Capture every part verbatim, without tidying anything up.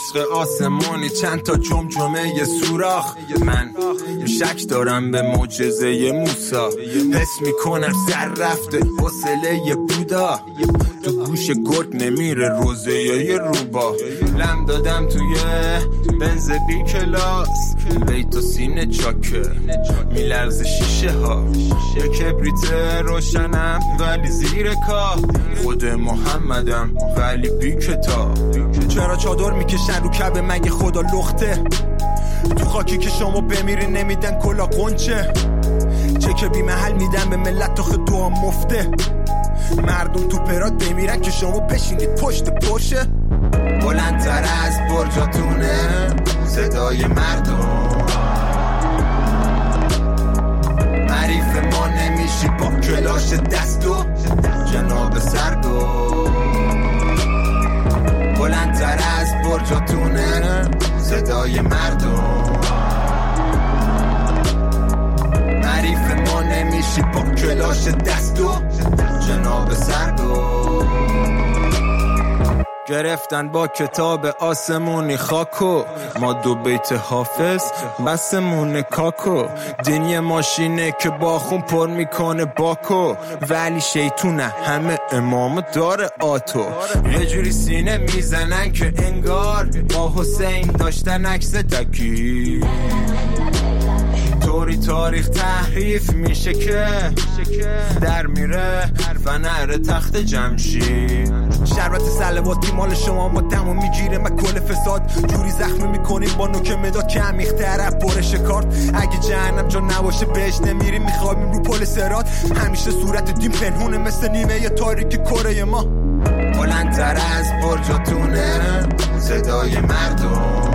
عشق آسمانی چند تا جمجمه یه سوراخ. من شک دارم به معجزه موسی، حس میکنم سر رفته حوصله یه بودا، تو گوش گرگ نمیره روزه یه روبا. لم دادم توی بنز بی کلاس، بیت و سینه چاکه میلرز شیشه ها، یه کبریت روشنم ولی زیر کاه، خود محمدم ولی بی کتاب. چرا چادر میکشن رو کعبه مگه خدا لخته؟ تو خاکی که شما بمیرین نمیدن کلا قنچه، چک بی محل میدن به ملت تا خود دعا مفته. مردم تو پرات بمیرن که شما بشینید پشت پشه. بلندتر از برجاتونه صدای مردم، معریف ما نمیشی با کلاش دست و جناب سردو. بلندتر از برجاتونه صدای مردم، معریف ما نمیشی با کلاش دست و جناب سردو. گرفتن با کتاب آسمونی خاکو، ما دو بیت حافظ بسمون کاکو. دینی ماشینه که با خون پر میکنه باکو، ولی شیطونه همه امام داره آتو. یه جوری سینه میزنن که انگار با حسین داشتن عکس تکی، طوری تاریخ تحریف میشه که در میره فنر تخت جمشید. شربت سلواتی مال شما ما دمو میگیره من کل فساد، جوری زخمی میکنیم با نوک مداد که عمیق طرف برش کارت. اگه جهنم جا نباشه بهش نمیریم، میخوابیم رو پل سرات. همیشه صورت دیم پنهونه مثل نیمه تاریک کره ما. بلندتر از برجاتونه صدای مردم،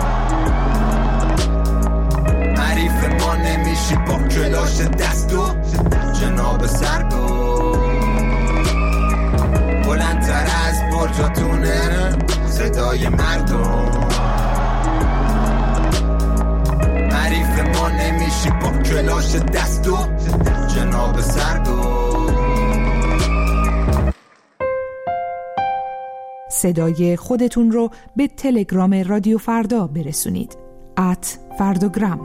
معریف ما نمیشی با کلاش دست و جناب سردو. بلندتر از برجاتونه صدای مردم، معریف ما نمیشی با کلاش دست و جناب سردو. صدای خودتون رو به تلگرام رادیو فردا برسونید. ات فردوگرام.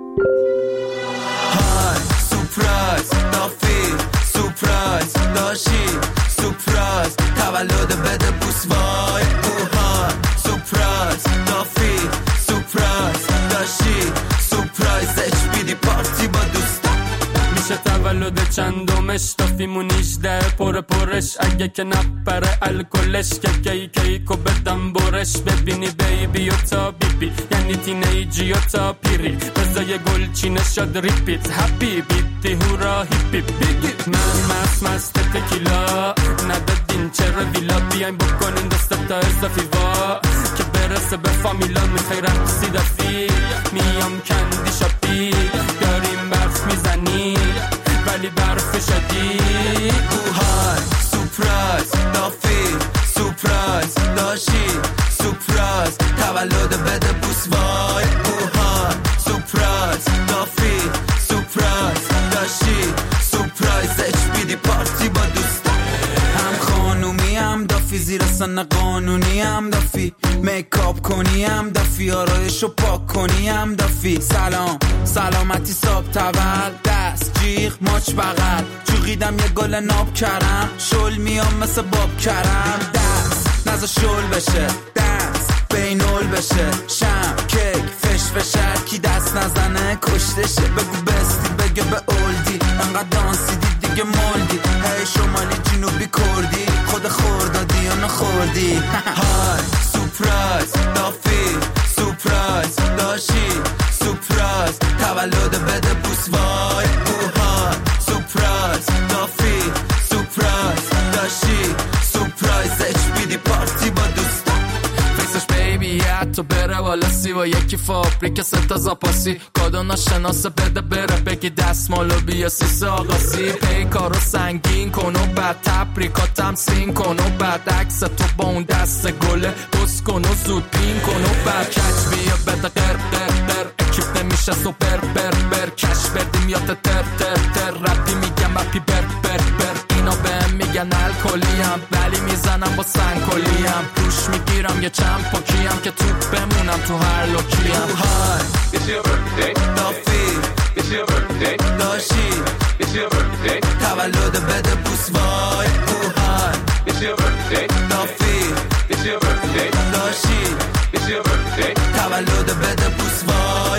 های سورپرایز دافی، سورپرایز داشی، سورپرایز تولد بده بوس وای. اوها سورپرایز دافی، سورپرایز داشی، سورپرایز اچ بی دی پارتی با دوستا. میشه تولد چندمش دافیمون هجده پر پرش، اگه که نپره الکلش که کی کیکو بدم برش. ببینی بیبی و تا بیبی یعنی تینیجی و تا پیری، بزای گل چینه شد ریپیت هپی بیتی هورا هیپی بیگی. من مست مست تکیلا ندادین چرا ویلا، بیاین بکنین دست تا اضافی وا که برسه به فامیلا. میخوای رقصی دافی میام کندی شاپی، داریم برف میزنی ولی برف شدی. اوهای سورپرایز دافی، سورپرایز داشی، سورپرایز تولد بده بوس وای. اوهای سورپرایز دافی، سورپرایز داشی، سورپرایز اچ بی دی پارتی با دوستا. هم خانومی هم دافی، زیر سن قانونی هم دافی، میکاپ کنی هم دافی، آرایشو پاک کنی هم دافی. سلام سلامتی صاحب تول، دست جیغ ماچ بغل، جوغیدم یه گل ناب کرم، شل میام مثل باب کرم. دست نزا شل بشه، دست بینول بشه، شم کیک فش فشر کی دست نزنه کشتشه. بگو بستی بگه به اولدی، انقدر دانسی دی دیگه مالدی. هی شمالی جنوبی کردی، خود خوردادی یا نخوردی. های سورپرایز دافی، سورپرایز داشی، سورپرایز تولد بده بوس وای. اوها سورپرایز دافی، سورپرایز داشی، سورپرایز اچ بی دی پارتی با دوستا. فیسش بیبی تو بره والا سی و یکی فابریک ستا زاپاسی، کادو ناشناسه بده بره بگی دستمالو بیا سیسه آقاسی. پیکارو سنگین کن و بعد تبریکاتم سین کن و بعد عکس تو با اون دست گله بس کن و زود پین کن و بعد کچ بیا بده قر قر قر. اکیپ نمیشه سوپر بر بر کش بردیم یاد تر تر تر. رپی میگم رپی بر بر بر، اینا بهم میگن میگن الکلیم ولی میزنم با سنگکلیم روش میگیرم یه چند پاکیم که توپ بمونم تو هر لوکیم های It's your birthday دافی It's your birthday داشی It's your birthday تولد بده بوس وای های It's your birthday دافی It's your birthday داشی It's your birthday تولد بده بوس وای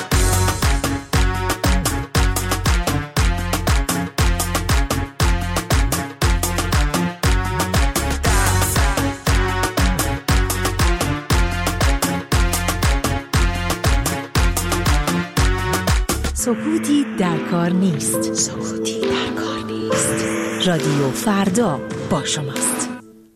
سکوتی در کار نیست. سکوتی در کار نیست. رادیو فردا با شماست.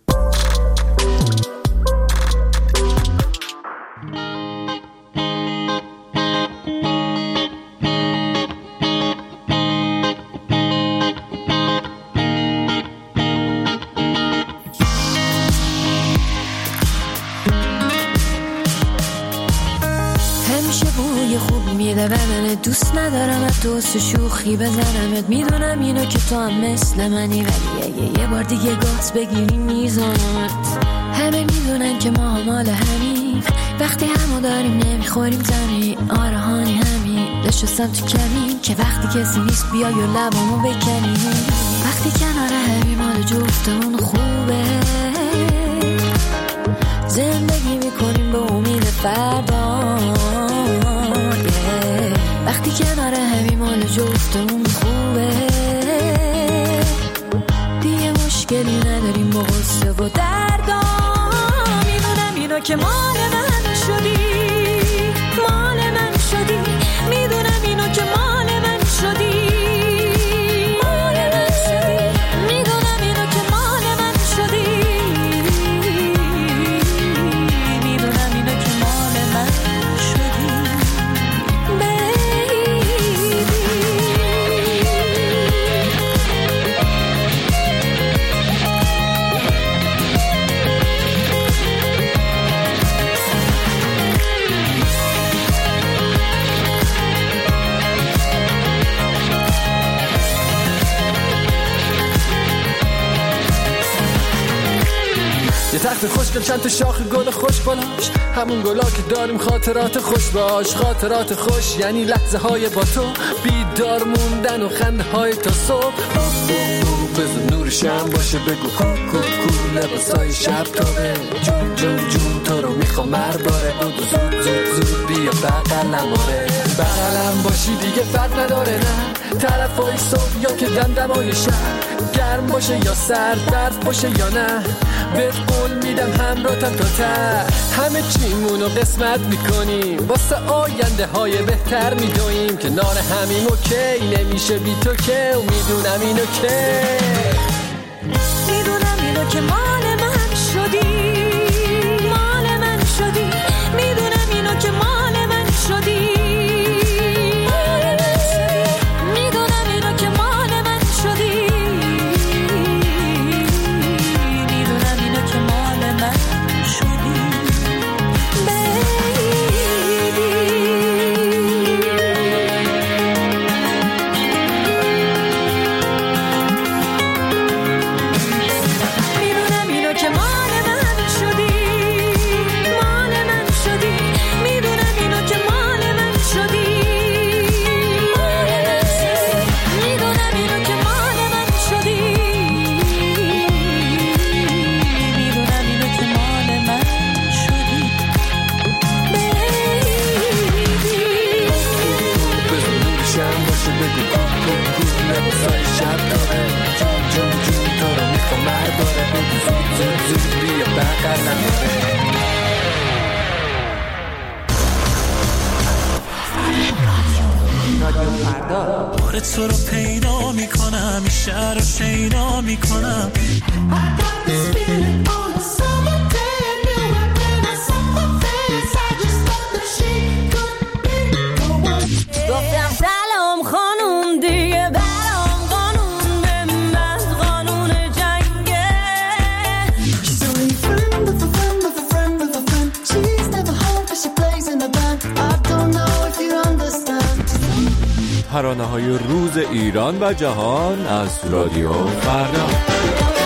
دوست ندارم از دوست شوخی بزنمت میدونم اینو که تو هم مثل منی ولی اگه یه بار دیگه گاز بگیری میزنمت همه میدونن که ما مال همین وقتی همو داریم نمیخوریم زمین آره هانی همین نشستم تو کمین که وقتی کسی نیست بیای و لبامو بکنیم وقتی کنار همین مال جفتمون خوبه زندگی میکنیم به امید فردا وقتی کنار همین مال جفتمون خوبه دیگه مشکلی نداریم با غصه و دردا میدونم اینو که مال من شدی مال من شدی میدونم اینو که مال من شدی مال من شدی میدونم اینو که مال من شدی میدونم اینو که مال من شدی تخت خوشگل چند تا شاخ گل خوش بالاش همون گلا که داریم خاطرات خوش باش خاطرات خوش یعنی لحظه های با تو بیدار موندن و خنده های تا صبح بزن نورشم باشه بگو کو کو کو لباسای شب توه جون جون جون تو رو میخوام مرباره بگو زود زود زود بیا بغلم آره بغلم باشی دیگه فرق نداره نه طرفای صبح یا که دمدمای شب گرم باشه یا سرد برف باشه یا نه بهت قول میدم همراهتم تا ته همه چیمونو قسمت میکنیم واسه آینده های بهتر میدویم کنار همیم اوکی نمیشه بی تو که و میدونم اینو که میدونم اینو که مال من شدی مال من شدی میدونم اینو که مال من شدی بار تو رو پیدا میکنم این شهر رو شیدا میکنم گفتم سلام خانوم دیگه برام قانون به من قانون جنگه She's only a friend of a friend of a friend of a friend She's never home cause she plays in a band I don't know if you understand ترانه‌های روز ایران و جهان از رادیو فردا.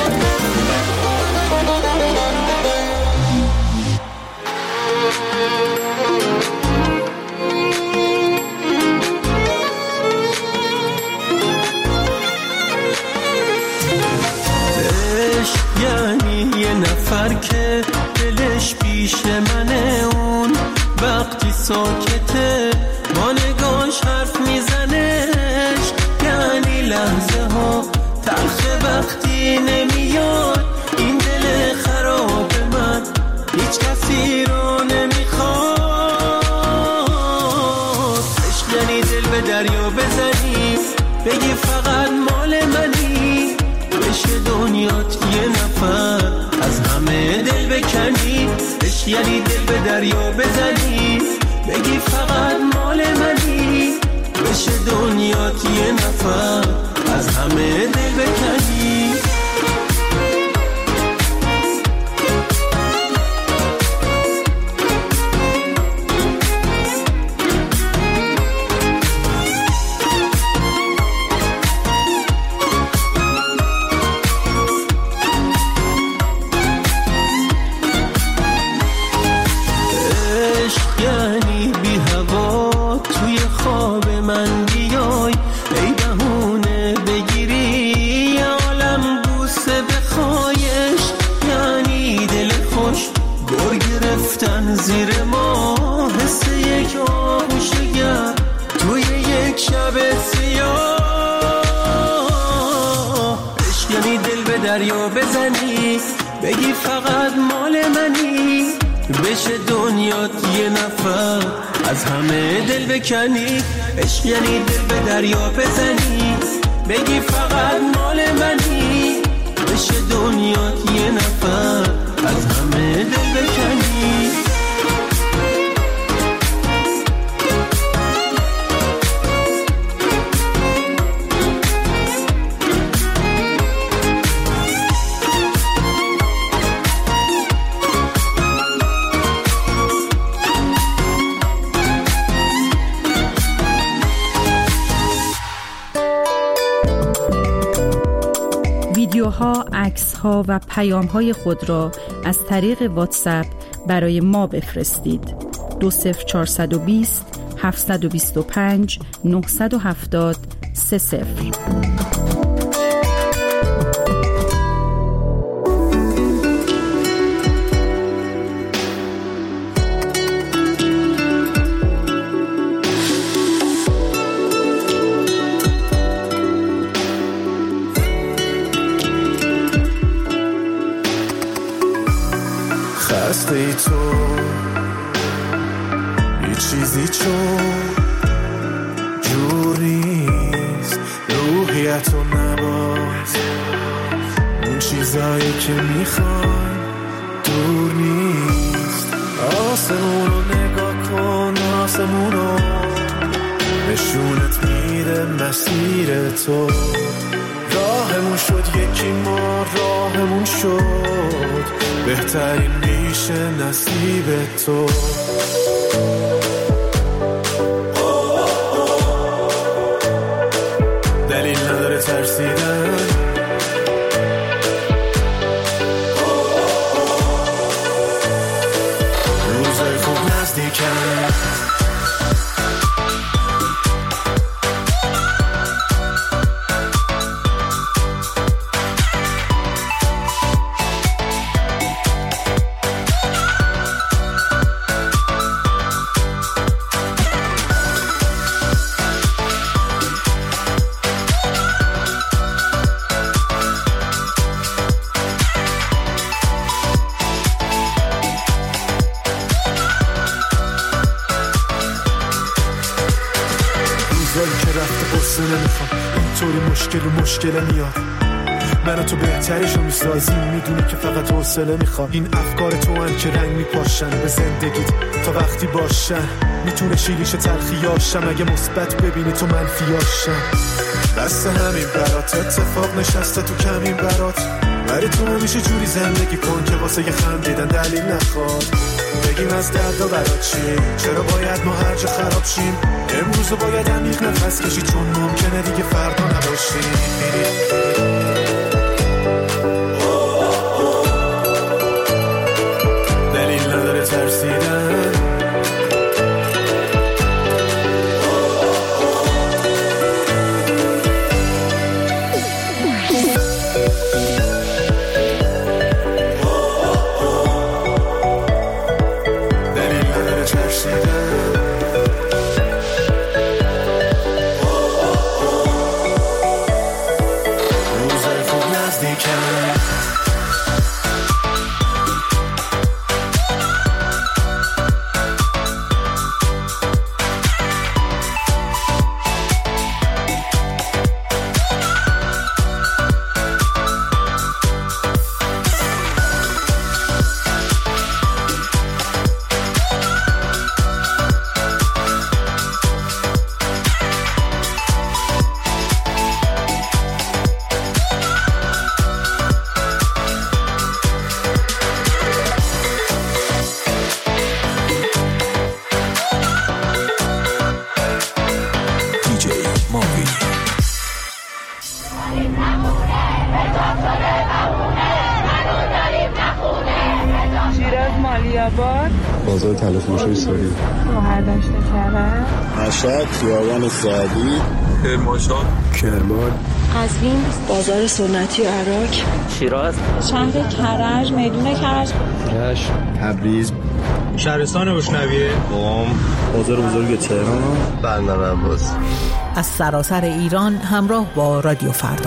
نفر که دلش پیش منه، اون وقتی ساکته با نگاش حرف میزنش، یعنی لحظه ها تلخه وقتی نمیاد این دل خراب من هیچ کسی رو نمیخواد. عشق یعنی دل به دریا بزنی بگی فقط مال منی، بشه دنیات یه نفر از همه دل بکنی. عشق یعنی دل به دریا بزنی بگی فقط مال منی، بشه دنیات یه نفر از همه دل بکنی. زیر ما حس یک آغوشگر توی یک شب سیاه. عشق یعنی دل به دریا بزنی بگی فقط مال منی، بشه دنیات یه نفر از همه دل بکنی. عشق یعنی دل به دریا بزنی بگی فقط مال منی، بشه دنیات یه نفر از همه دل بکنی. ویدیوها، عکس‌ها و پیام‌های خود را از طریق واتساپ برای ما بفرستید. دو صفر چهارصد و بیست هفتصد و بیست و پنج نهصد و هفتاد سه صفر. خسته ای تو یه چیزی چون جور نیست، روحیت و نباز اون چیزایی که میخوان دور نیست. آسمون رو نگاه کن، آسمون رو نشونت میده مسیر تو. راهمون شد یکی، ما راهمون شد بهترین میشه نصیب تو. دلیل نداره ترسیدن، روزای خوب نزدیکن. اینطوری مشکل و مشکل میاد، من و تو بهتریشو میسازیم، میدونی که فقط حوصله میخواد. این افکار تو هم که رنگ میپاشن به زندگیت تا وقتی باشن، میتونه شیریش تلخیاشم اگه مثبت ببینی تو منفیاشم. بس همین برات اتفاق نشسته تو کمین برات، ولی تو همیشه جوری زندگی کن که واسه یه خندیدن دلیل نخواد. بگیم از دردا برات چی، چرا باید ما هر جا خراب شیم؟ امروزو باید عمیق نفس کشی چون ممکنه دیگه فردا نباشیم. دلیل نداره ترسیدن، آباد، بازار تلفروشی ساری، شهردشت کرج، مشهد، خیابان سعدی، کرمانشاه، کرمان، قزوین، بازار سنتی عراق، شیراز، شهر کرج، میدون کرج، رشت، تبریز، شهرستان بشنویه، قم، بازار بزرگ تهران، بندر عباس. از سراسر ایران همراه با رادیو فردا.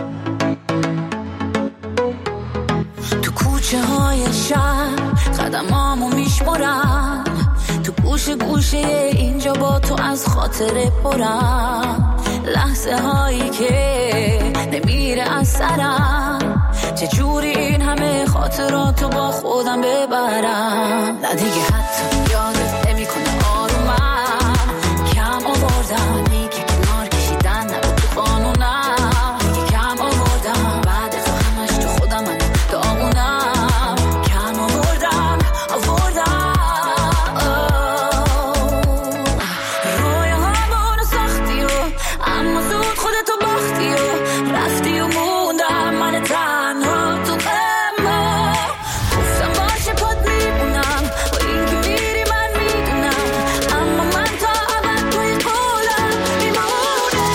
کوچه های شهر قدم میشمرم تو گوشه گوشه اینجا با تو از خاطر پرم لحظه هایی که نمیره از سرم چجوری این همه خاطراتو با خودم ببرم نه دیگه حتی یادت نمی کنه آرومم کم آوردم دیگه کنار کشیدن نبود تو قانونم دیگه کم آوردم بعد تو همش تو خودم من دامونم کم آوردم آوردم رویه همونو سختی و اما زود خودتو باختی و رفتی و موندم من تنها تو قمه گفتم باشه پاد میمونم با این که میری من میدونم اما من تا ابد توی قولم میمونم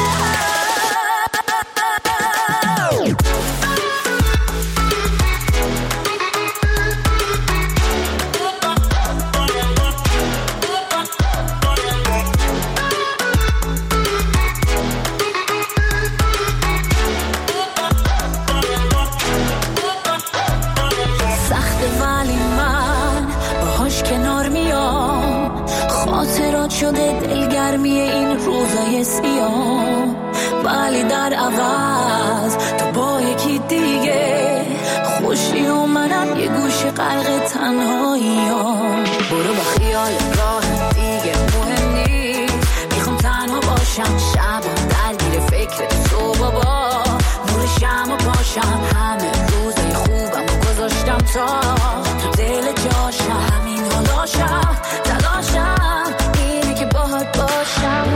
سخته ولی من باهاش کنار میام خاطرات شده دلگرمی این روزای سیام ولی در عوض تو با یکی دیگه خوشی و منم یه گوشه غرق تنهاییام برو با خیال راه دیگه مهم نیست میخوام تنها باشم شبم درگیر فکر تو بابا نور شمع پاشم همه روزای خوبم و گذاشتم تا تو دل جاشم همین حالاشم تلاشم اینه که باهات باشم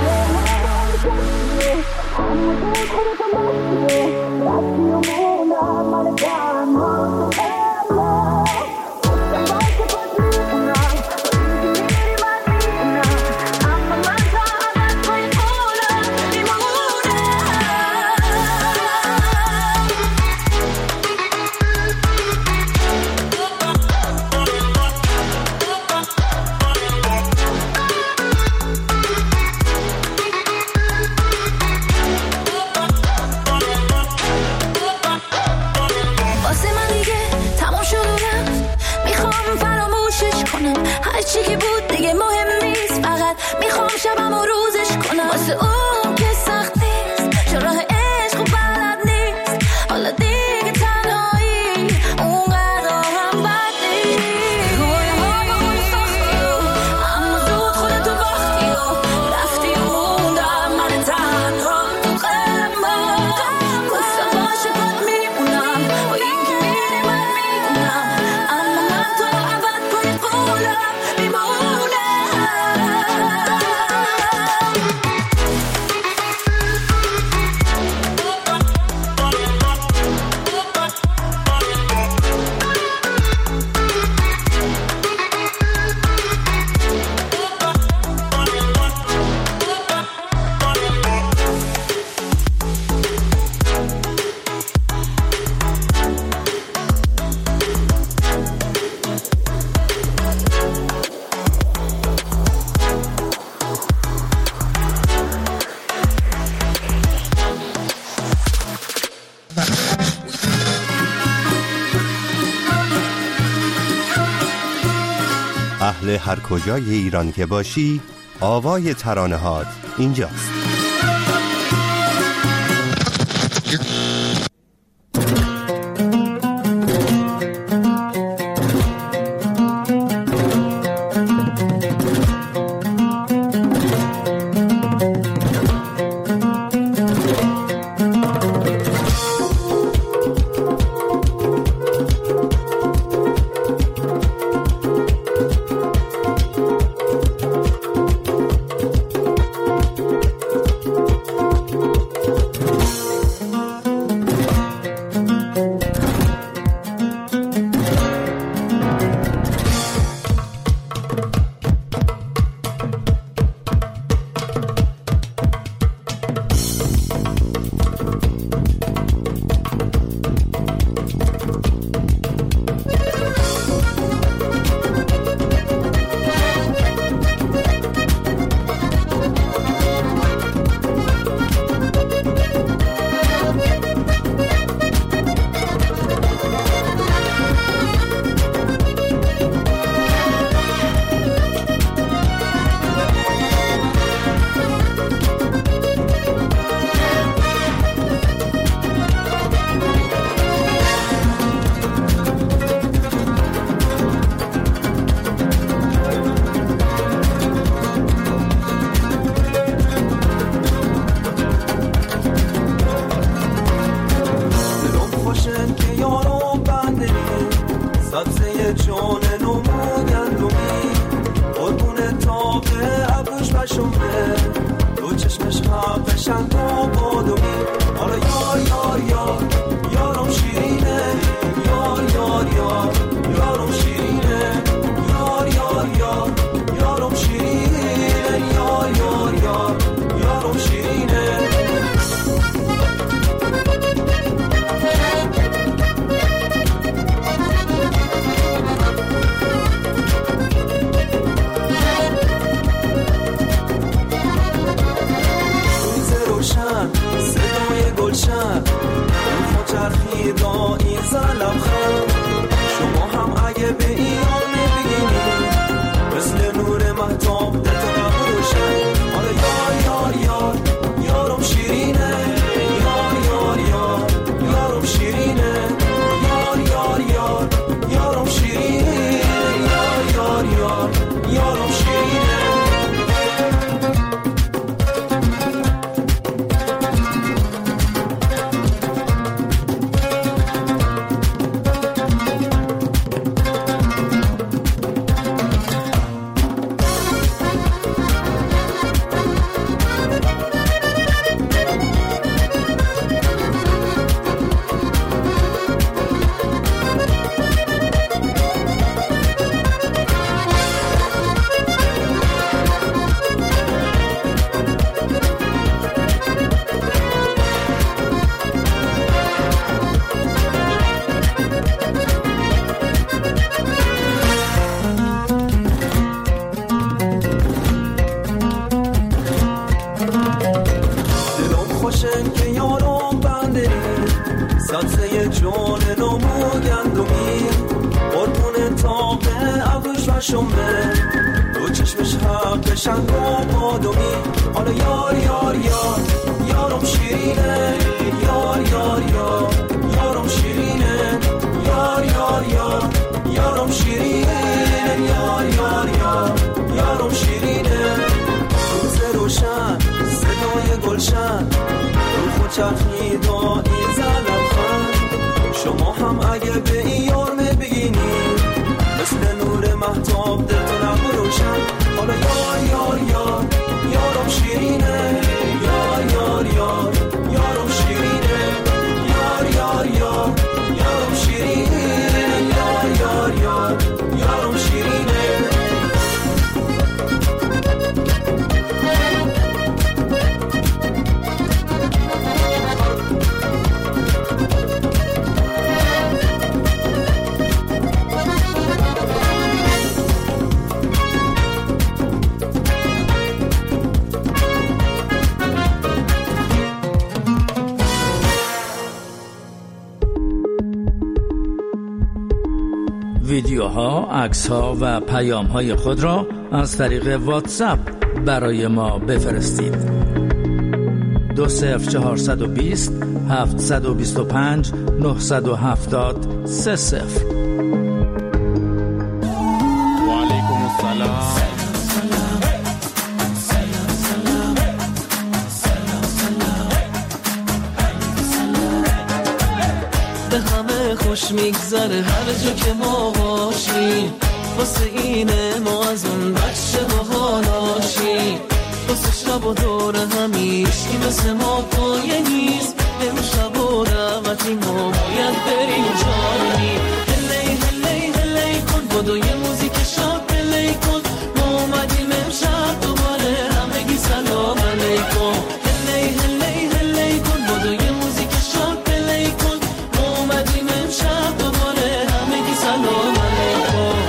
واسه من دیگه تمام شد و رفت میخوام فراموشش کنم هرچی که بود دیگه مهم نیست فقط میخوام شبم و روزش کنم واسه اون که سخت نیست چون راه عشق و بلد نیست حالا دیگه تنهایی اونقدر هم بد نیست روی ها با اون سختی و اما زود خودتو باختی و رفتی و موندم من تنها تو قلبم گفتم باشه پاد میمونم با این که میری من میدونم اما من تو ابد پای قولم میمونم اهل هر کجای ایران که باشی آوای ترانه‌هات اینجاست. زن لبخند شما هم اگه به ایام ببینید مثل نور مهتاب در تو روشن حالا یار یار یار یارم شیرینه یار یار یار یارم شیرینه یار یار یار یارم شیرینه یار یار یار یارم شیرینه شمه دو چشمش حق شنگ و آدمی حالا یار یار یار یارم شیرینه یار یار یار یارم شیرینه یار یار یار یارم شیرینه یار یار یار یارم شیرینه روز روشن صدای گلشن رو خود چرخید و این زلم خند شما هم اگه به این یارمه بگینید مثل نور مهتاب در تو نم روشن حالا یار یار یار یارم شیرینه یار یار یار یارم شیرینه یار یار یار یارم شیرینه یار یار یار یارم شیرینه ویدیوها، عکس‌ها و پیام‌های خود را از طریق واتساپ برای ما بفرستید. دو صفر چهارصد و بیست هفتصد و بیست و پنج نهصد و هفتاد سه صفر. و علیکم السلام. به همه خوش میگذره هر جا که ما باشیم واسه اینه ما از اون بچه باحالاشیم واسه شب و دور همیش که مثل ما پایه نیست امشب و دعوتی ما باید بریم جانی هلی هلی هلی کن بدو یه موزیک شاد پلی کن ما اومدیم امشب دوباره همگی سلام علیکم هلی هلی هلی کن بدو یه موزیک شاد پلی کن ما اومدیم امشب دوباره همگی سلام علیکم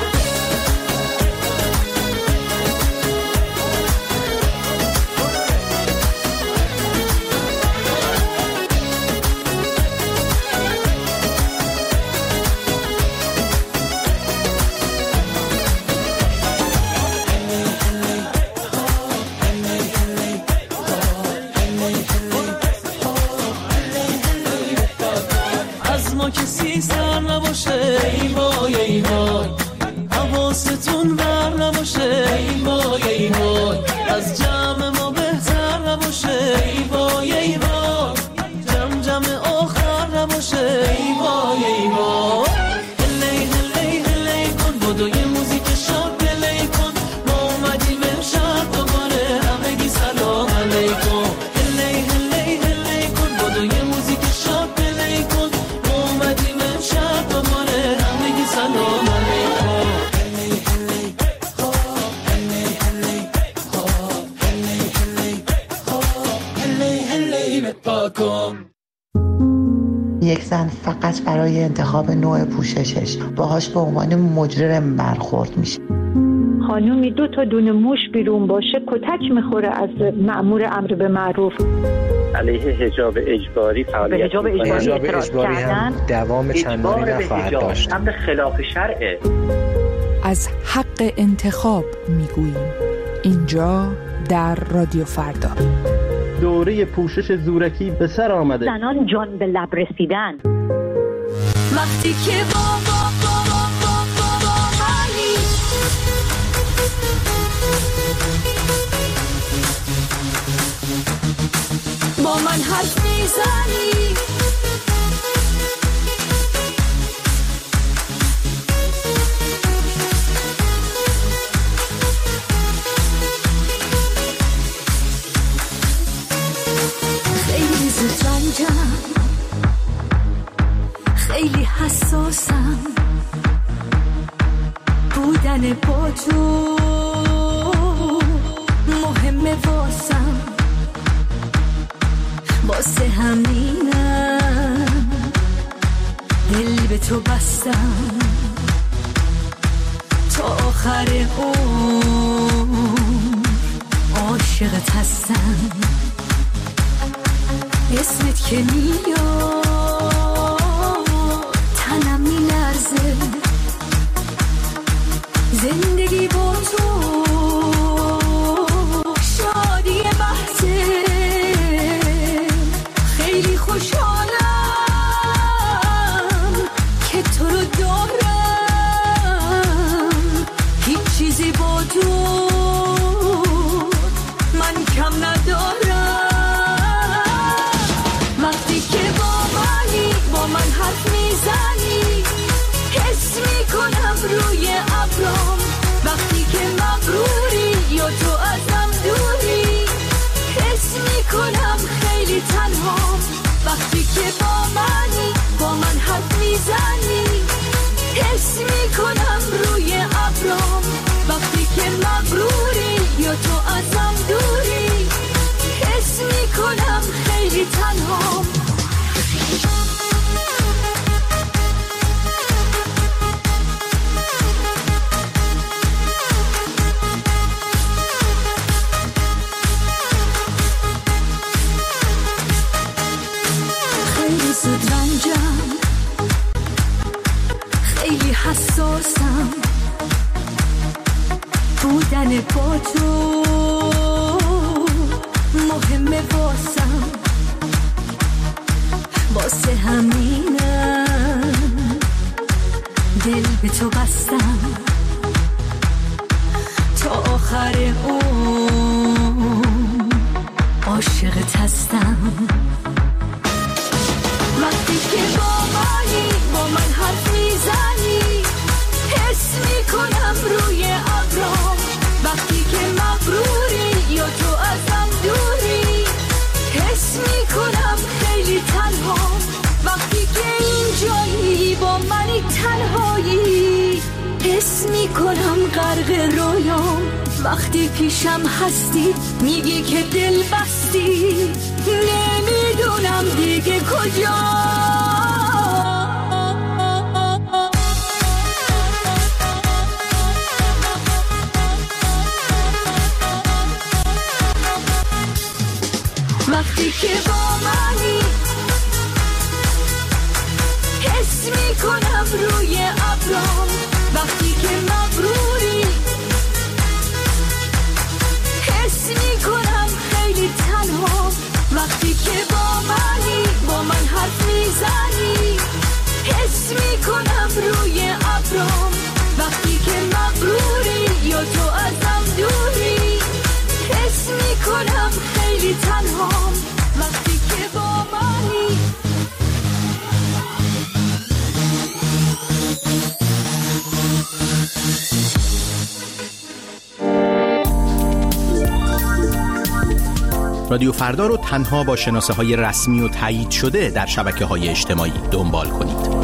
کسی سر نباشه ای وای ای وای حواستون بر نباشه ای وای ای وای از جمع ما بهتر نباشه ای وای ای وای جمع جمع آخر نباشه ای وای ای وای هلی هلی هلی کن بدو یه موزیک شاد پلی کن ما اومدیم امشب دوباره همگی سلام علیکم هلی هلی هلی کن بدو یه موزیک شاد پلی کن شب دوباره همگی سلام علیکم هلی هلی ها هلی هلی ها هلی هلی ها هلی هلی بپاکم یک زن فقط برای انتخاب نوع پوششش باهاش به عنوان مجرم برخورد میشه. خانومی دو تا دونه موش بیرون باشه کتک میخوره از مأمور امر به معروف. علیه حجاب اجباری فعالیت حجاب اجباری, حجاب اجباری هم دوام چندانی نخواهد داشت. امر خلاف شرعه. از حق انتخاب میگوییم اینجا در رادیو فردا. دوره پوشش زورکی به سر آمده. زنان جان به لب رسیدن. وقتی که با با با با با با با منی، با من حرف میزنی، خیلی زود رنجم، خیلی حساسم، بودن با تو مهمه واسم، واسه همینم دل به تو بستم، تا آخر عمر عاشقت هستم. اسمت که میاد تنم میلرزه، زندگی با تو شادی بحثه، خیلی خوشحالم که تو رو دارم، هیچ چیزی با تو من کم ندارم. وقتی که با منی، با من حرف میزنی، حس میکنم روی ابرام، وقتی که مغروری یا تو ازم دوری، حس میکنم خیلی تنهام. وقتی که با منی، با من حرف میزنی، حس میکنم روی ابرام، وقتی که مغروری یا تو ازم دوری، حس میکنم خیلی تنهام. خیلی زود رنجم، خیلی حساسم، بودن با تو مهمه واسم، واسه همینم دل به تو بستم، تا آخر عمر عاشقت هستم. وقتی که با منی، با من حرف میزنی، حس میکنم روی ابرام، وقتی که مغروری یا تو ازم دوری، حس میکنم خیلی تنهام. وقتی که اینجایی با منی تنهایی، حس میکنم غرق رویام، وقتی پیشم هستی میگی که دل بستی، نمیدونم دیگه کجا. وقتی که با منی، حس میکنم روی ابرام، وقتی که مغروری، حس میکنم خیلی تنهام. وقتی که با منی، با من حرف میزنی، حس میکنم روی ابرام، وقتی که مغروری یا تو ازم دوری، حس میکنم خیلی تنهام. وقتی که با منی. رادیو فردا رو تنها با شناسه های رسمی و تایید شده در شبکه های اجتماعی دنبال کنید.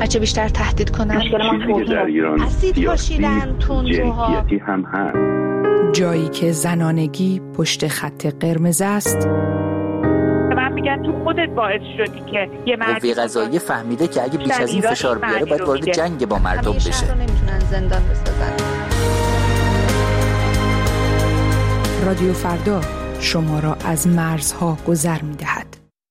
هرچه بیشتر تهدید کنن. مشکل ما توهین در ایران اسید پاشیدن، تندروها، هم هست. جایی که زنانگی پشت خط قرمز است. من میگن تو خودت باعث شدی که یه مرد قوه قضاییه فهمیده که اگه بیش از این فشار بیاره باید وارد جنگ با مردم بشه. شهر رو نمیتونن زندان بسازن. رادیو فردا شما را از مرزها گذر می‌دهد.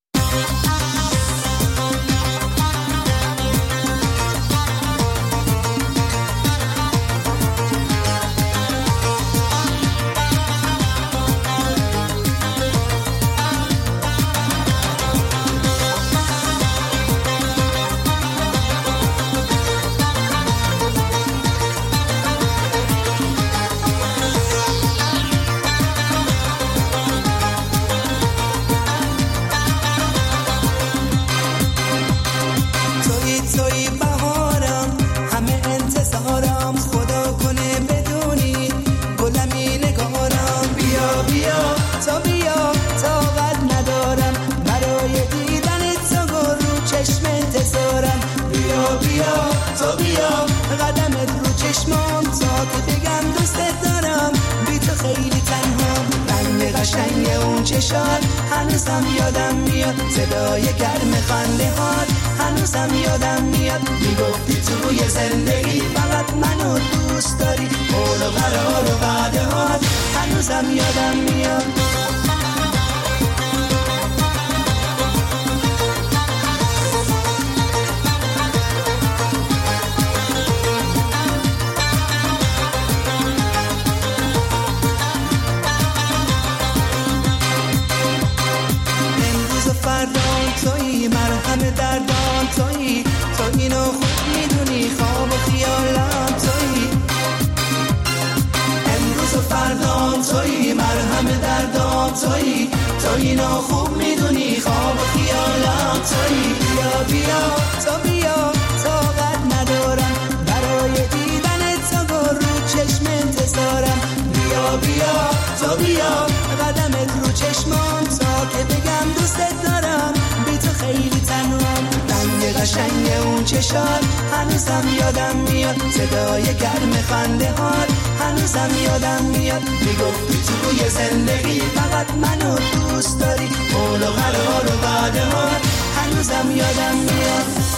هنوزم یادم میاد صدای گرم خنده هات، هنوزم یادم میاد میگفتی توی زندگی فقط منو دوست داری، قول و قرار و وعده هات هنوزم یادم میاد. تویی مرهم دردان، تویی تو اینو خوب میدونی، خواب و خیالم تویی، امروز و فردان تویی مرهم دردان، تویی تو اینو خوب میدونی، خواب و خیالم تویی. بیا بیا تو بیا طاقت ندارم برای دیدن تو رو چشم انتظارم، بیا بیا تو بیا قدمت رو چشمان تا که بگم دوستت دارم، خیلی تنهام. رنگ قشنگ اون چشات هنوزم یادم میاد، صدای گرم خنده هات هنوزم یادم میاد میگفتی توی زندگی فقط منو دوست داری، قول و قرار و وعده هات هنوزم یادم میاد.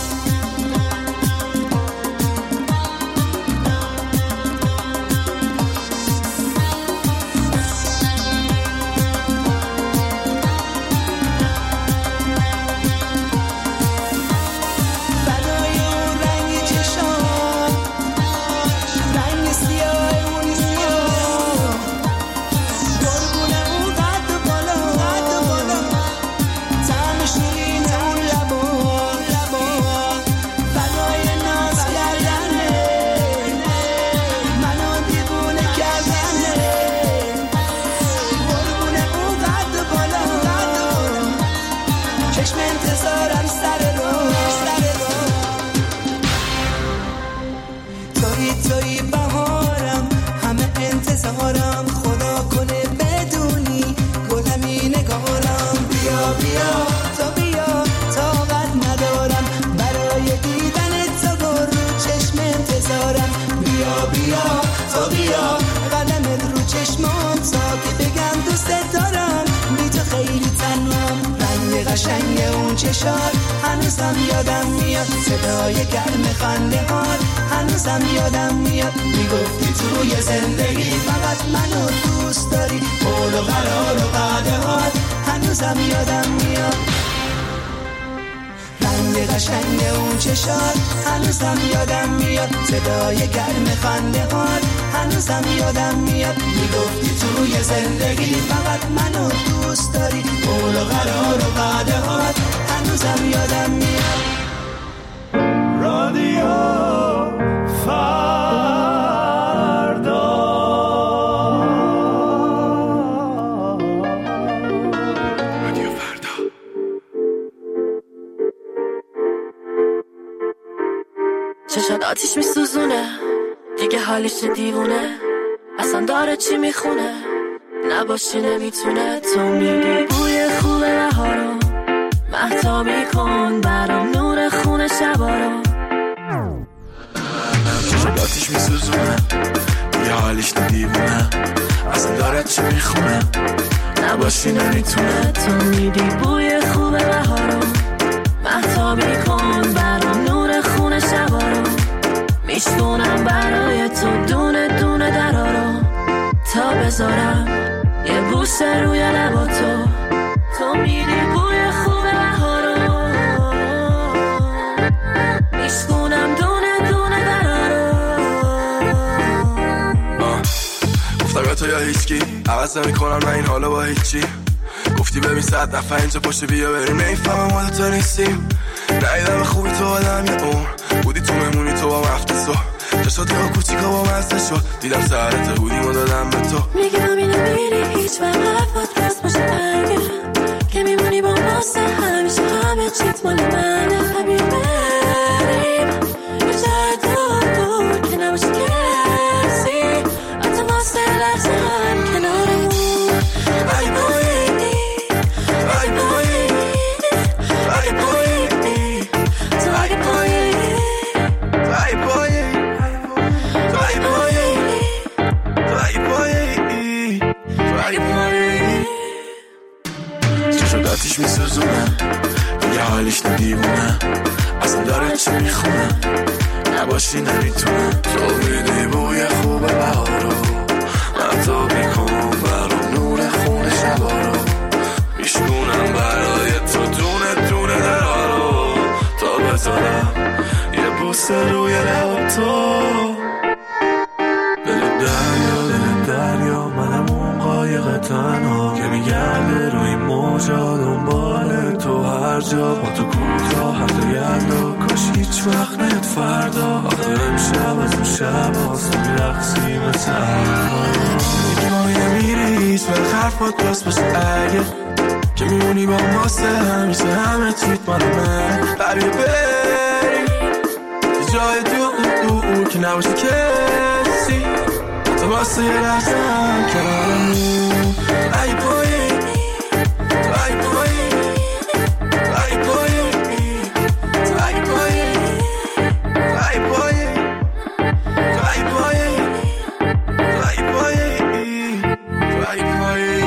قشنگ اون چشات هنوزم یادم میاد، صدای گرم خنده هات هنوزم یادم میاد میگفتی توی زندگی فقط منو دوست داری، قول و قرار و وعده هات هنوزم یادم میاد. رنگ قشنگ اون چشات هنوزم یادم میاد، صدای گرم خنده هات هنوزم یادم میاد میگفتی توی زندگی فقط منو دوست داری، قول و قرار و وعده هات هنوزم یادم میاد. رادیو فردا رادیو فردا چشات آتیش میسوزونه دیگه حالش دیوونه، اصلا داره چی میخونه نباشی نمیتونه. تو میگی بوی خوبه بهارو مهتا میکن برام، نور خونه شبا رو چشم آتیش میسوزونه یه حالیش ندیمونه اصلا داره چی میخونه نباشی نمیتونه. تو میدی بوی خوب بهارو مهتابی کن برام نور خونه شبارو میشتونم برای تو دونه دونه درارو تا بذارم یه بوسه روی لبا تو. تو میدی بوی خوب بهارو میشتونم دونه دونه درارو. گفتم تو یا هیچکی عوض نمی کنم من این حالا با هیچی. گفتی ببین صد نفر اینجا پشت بیا بریم نیفهمم حالا تا نیستیم. نایدم خوبی تو آدم یه اون بودی تو ممونی تو با مفتسو چشات یا کوچیکا با مزده شد دیدم سهرت بودیم و دادم به تو. میگم اینو میری هیچ وقت حرفات راست باشه اگه که میمونی با ماسته همیشه همه چیت مال منه. حبیب بریم یه جای دور دور که نباشه کسی حتی ماسته لحظه هم کنارمون. ای بایی ای بایی ای بایی تو اگه پایی ای بایی ای بایی ای بایی ای بایی چشم آتیش میسوزونه یه حالیش ندیمونه اصلا داره چی میخونه نباشی نمیتونه. تو میدی بوی خوب بهارو مهتابی کن برام نور خونه شبارو میشکونم برای تو دونه دونه درارو تا بذارم یه بوسه روی لب تو. دل دریا دل دریا منم اون قایق تنها که میگرده روی موجا دنبال تو هر جا ما تو کوتا حتی یلا کاش هیچ وقت نیاد فردا. آخه امشب از اون شب هاست میرقصی مثل حرفا میگی نمیری هیچ وقت حرفات راست باشه اگه که میمونی با ماسته همیشه همه چیت مال من. ببی بریم یه جای دور دور که نباشه کسی تو واسه یه لحظه هم کنارمون. ای بایی تو ای بایی ای بایی تو ای بایی ای بایی تو ای بایی تو ای بایی تو ای بایی.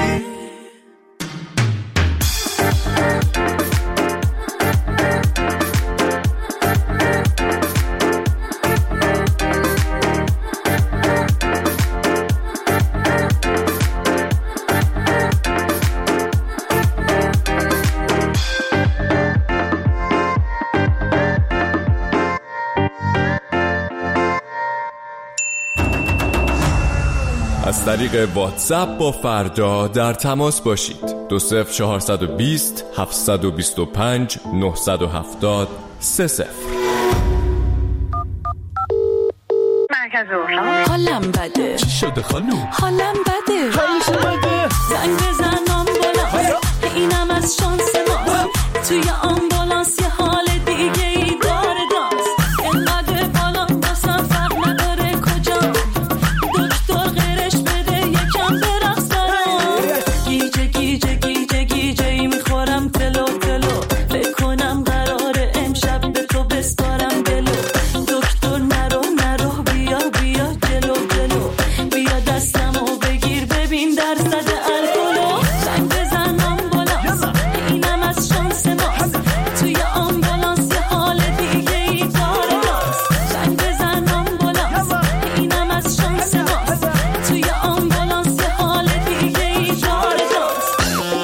از طریق واتساپ با فردا در تماس باشید. دو صفر چهارصد و بیست هفتصد و بیست و پنج نهصد و هفتاد سه صفر. مرکز روشن. حالم بده. چی شده خانوم؟ حالم بده. همیشه بده. زنگ بزن آمبولانس اینم از شانس ما توی آمبولانس یه حال دیگه ای داره داست اینقدر بالان دستم فرق نداره کجا دکتر غیرش بده یکم برقص برام گیجه گیجه گیجه گیجه ای میخورم تلو تلو فکر کنم قراره امشب به تو بسپارم دلو دکتر نرو نرو بیا بیا جلو جلو بیا دستمو بگیر ببین درصد الکلو زنگ بزن آمبولانس اینم از شانس ماست توی آمبولانس یه حال دیگه ای داره داست زنگ بزن آمبولانس اینم از شانس ماست توی آمبولانس یه حال دیگه ای داره داست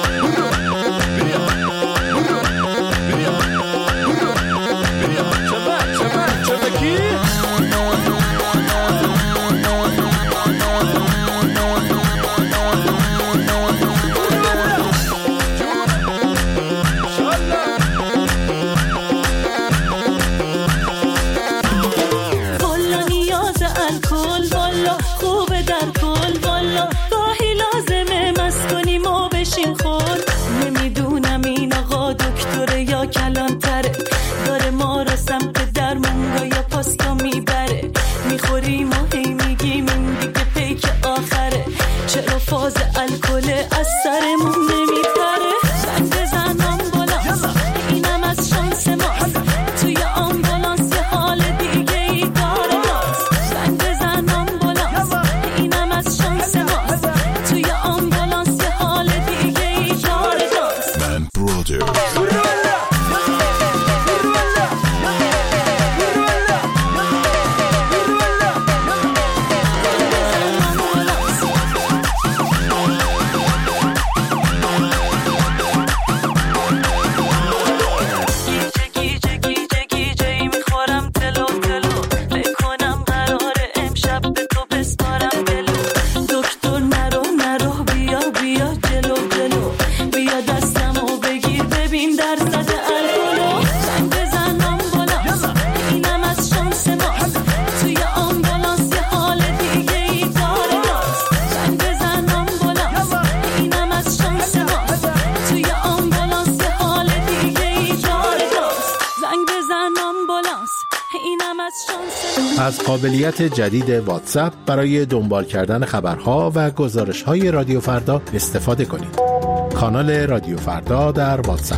والا نیاز الکل والا خوبه در کل والا گاهی لازمه مست کنیم و بشیم خود نمیدونم این آقا دکتره یا کلانتره داره ما رو سمت درمونگا یا پاستا میبره میخوریم و هی میگیم این دیگه پیک آخره چرا فاز الکل از سرمون نمیپره زنگ بزن آمبولانس اینم از شانس ماست توی آمبولانس یه حال دیگه ای داره داست از قابلیت جدید واتساپ برای دنبال کردن خبرها و گزارش‌های رادیو فردا استفاده کنید. کانال رادیو فردا در واتساپ.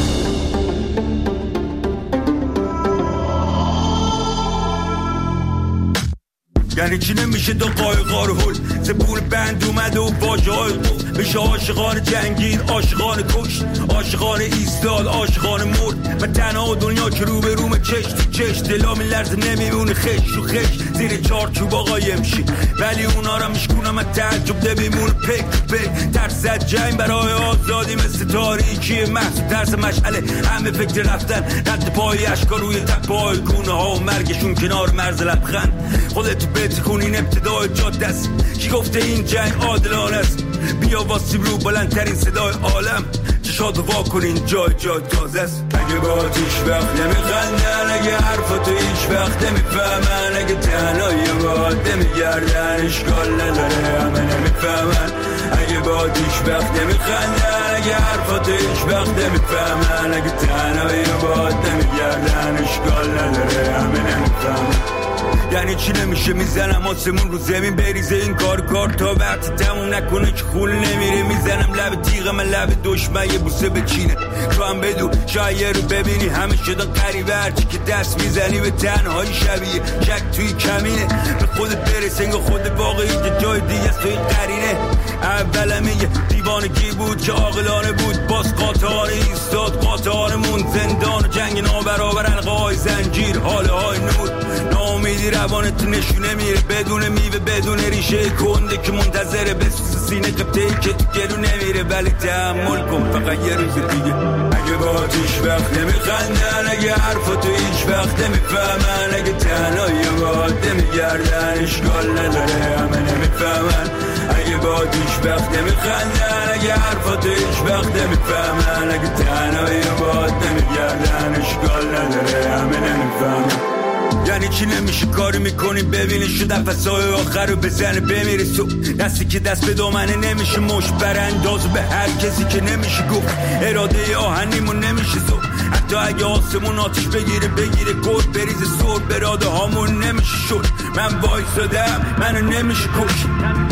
یعنی چی نمیشه دو قایقا رو هل زبون بند اومده و واجه های قفل بشه عاشقان جنگین عاشقان کشت عاشقان ایستاد عاشقان مرد و تنها دنیا که رو به روم چش تو چش دلا میلرزه نمیمونه خش و خش زیر چارچوب آقا یمشی ولی اونا را میشکونم از تعجب نمیمونه پک پک ترس از جنگ برای آزادی مثل تاریکی محصول ترس مشعله همه فکر رفتن رد پای اشکا روی تپای گونه ها و مرگشون کنار مرز لبخند خودتو بتکونین ابتدای جاده است کی گفته این جنگ عادلانه است بیا واسیم رو بلندترین صدای عالم چشاتو وا کنین جای جای تازه است اگه با هیچ وقت نمیخندن اگه حرفاتو هیچ وقت نمیفهمن اگه تنهایی باید نمیگردن اشکال نداره همه نمیفهمن اگه با هیچ وقت نمیخندن اگه حرفاتو هیچ وقت نمیفهمن اگه تنهایی باید نمیگردن اشکال نداره همه نمیفهمن یعنی چی نمیشه میزنم آسمون رو زمین بریزه این کار کار تا وقت تموم نکنه که خون نمیره میزنم لب تیغم لب دشمن یه بوسه بچینه تو هم بدو شاید رو ببینی همه شدن قریبه هرچی که دست میزنی به تنهایی شبیه شک توی کمینه به خودت برس انگاه خود واقعی که جای دیگه است توی قرینه اولم یه دیوانگی بود که عاقلانه بود باز قاطعانه ایستاد قاطعانمون زندان و جنگ نابرابر حلقه های زنجیر حاله های نور ناامیدی روانت نشونه میره بدون میوه بدون ریشه کنده که منتظره بسوز سینه قبطه‌ای که تو گلو نمیره ولی تحمل کن فقط یه روز دیگه اگه با هیچ وقت نمیخندن اگه حرفاتو هیچ وقت نمیفهمن اگه تنهایی باید نمیگردن اشکال نداره همه نمیفهمن اگه با هیچ وقت نمیخندن اگه حرفاتو هیچ وقت نمیفهمن اگه تنهایی باید نمیگردن اشکال نداره همه نمیفهمن یعنی چی نمیشه کاری میکنی ببینی شو نفسای آخر رو بزنه بمیره سو دستی که دست به دامنه نمیشه مش براندازو به هر کسی که نمیشه گفت اراده آهنیمون نمیشه سو حتی اگه آسمون آتش بگیره بگیره گرد بریزه سر براده هامون نمیشه شد من وایسادم منو نمیشه کش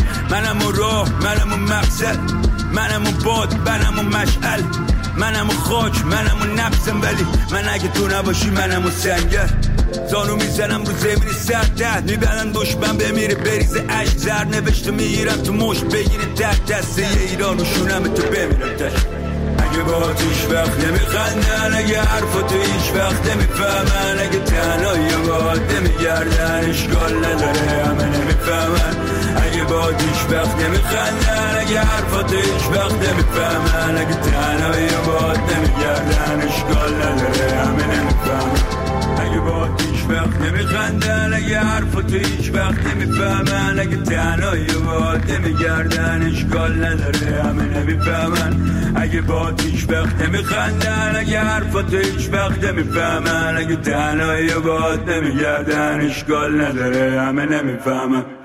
منم و راه منم و مقصد منم و باد منم و مشعل منم و خاک منم و نفسم ولی من اگه تو نباشی منم و سنگر زانو میزنم رو زمین سر تحت میبندن دشمن بمیره بریزه عشق زر نوشته میگیرم تو مشت بگیره تحت دسته ایران و شونم تو بمیرم تشت اگه با هیچ وقت نمیخندن اگه حرفاتو هیچ وقت نمیفهمن اگه تنهایی باید نمیگردن اشکال نداره همه نمیفهمن اگه با هیچ وقت نمیخندن اگه حرفاتو هیچ وقت نمیفهمن اگه تنهایی باید نمیگردن اشکال نداره همه نمیفهمن اگه با هیچ وقت نمیخندن اگه حرفاتو هیچ وقت نمیفهمن اگه تنهایی باید نمیگردن اشکال نداره همه نمیفهمن اگه با هیچ وقت نمیخندن اگه حرفاتو هیچ وقت نمیفهمن اگه تنهایی باید نمیگردن اشکال نداره همه نمیفهمن